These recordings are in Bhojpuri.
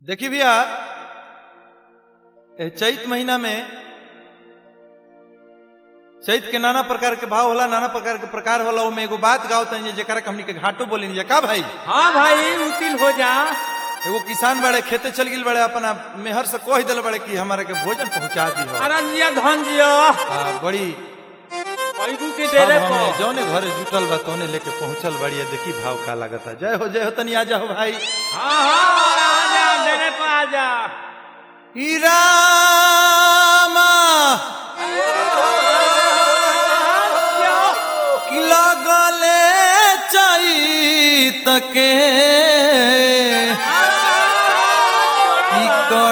देखिए भैया चैत महीना में चैत के नाना प्रकार के भाव होला, नाना प्रकार होला। में एगो बात गाओ तनी जेकरा के हमनी के घाटो बोलेनी जे का भाई। हाँ भाई उतिल हो जा। एगो किसान बड़े खेते चल गिल बड़े अपना मेहर से कह दिल बड़े कि हमारे के भोजन पहुंचा दी हो। अरे जिया धन जिया बड़ी पैगु के डेरे पर जौने घर जुटल बा तोने लेके पहुंचल बड़ी। देखी भाव का लागता। जय हो तनी आ जाओ भाई। हाँ हाँ आजा डेरे पर आजा। ई रामा कि लगले चैत के ई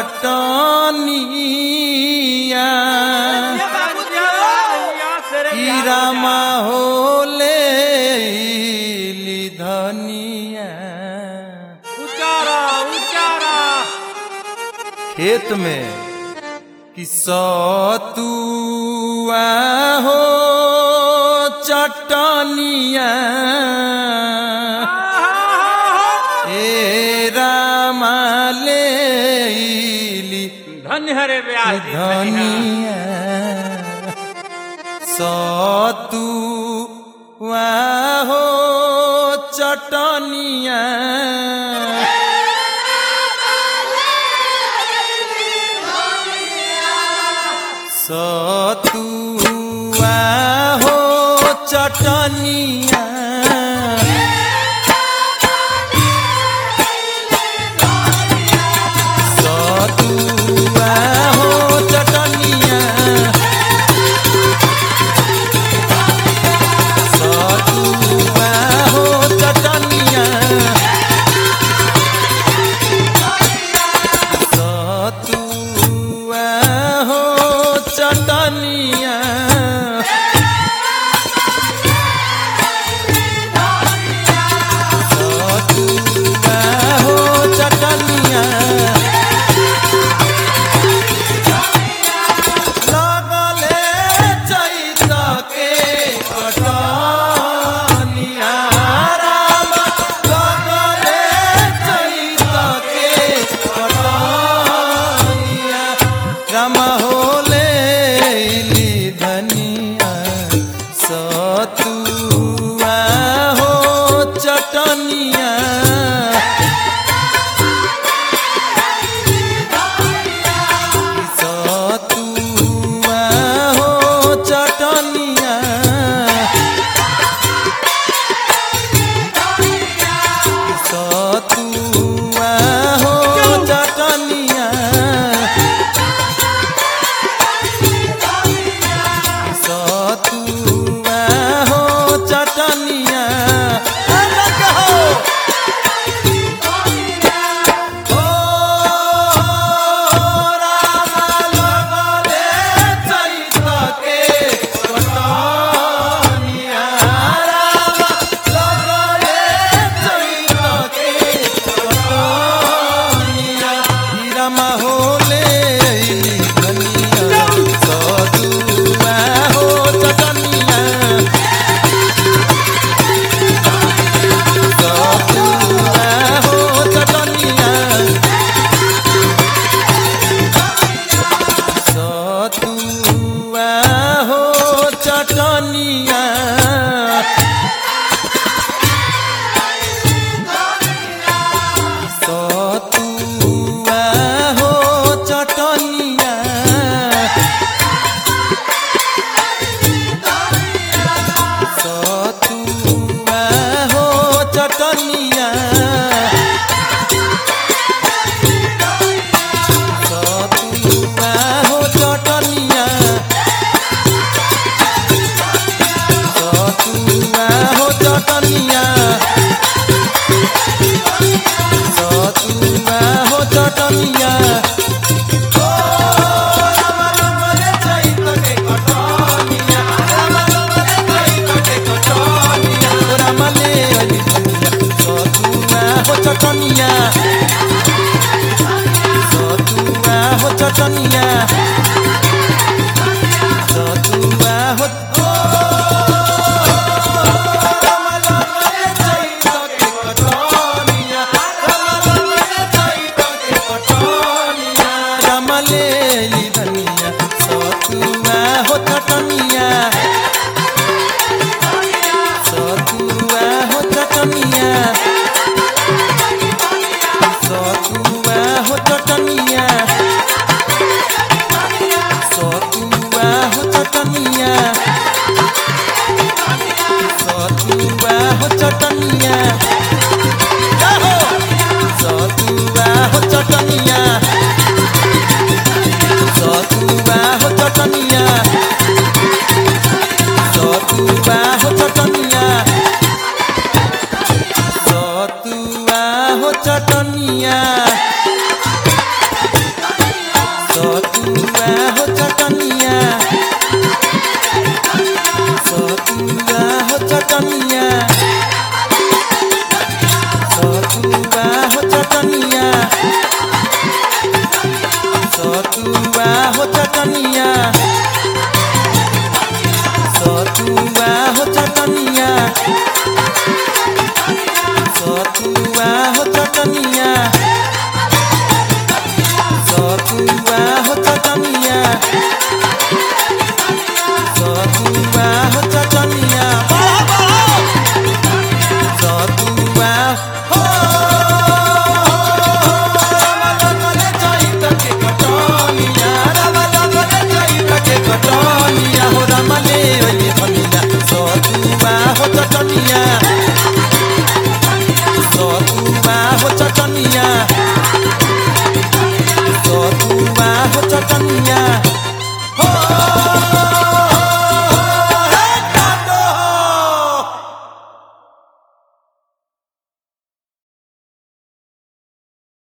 कटनिया ई रामा होले धनिया। उचारा उचारा खेत में कि सतुआ हो चटनिया ए रामा लेली धन्य हरे ब्याह धनिया। सतुआ हो चटनिया सतुआ हो चटनिया सतुआ हो चटनिया सतुआ हो चटनिया सतुआ हो चटनिया सतुआ हो चटनिया लगले चैत के कटनिया राम लगले चैत के कटनिया राम होले धनिया सतुआ हो चटनिया सतुआ हो चटनिया सतुआ हो चटनिया सतुआ हो चटनिया अलग हो ओ रामा लगले चैत के कटनिया रामा लगले चैत के कटनिया रामा होले धनिया सतुआ हो चटनिया सतुआ हो चटनिया सतुआ हो चटनिया सतुआ हो चटनिया सतुआ हो चटनिया सतुआ हो चटनिया सतुआ हो चटनिया सतुआ हो चटनिया चटनिया सतुआ हो चटनिया सतुआ हो बचनिया हो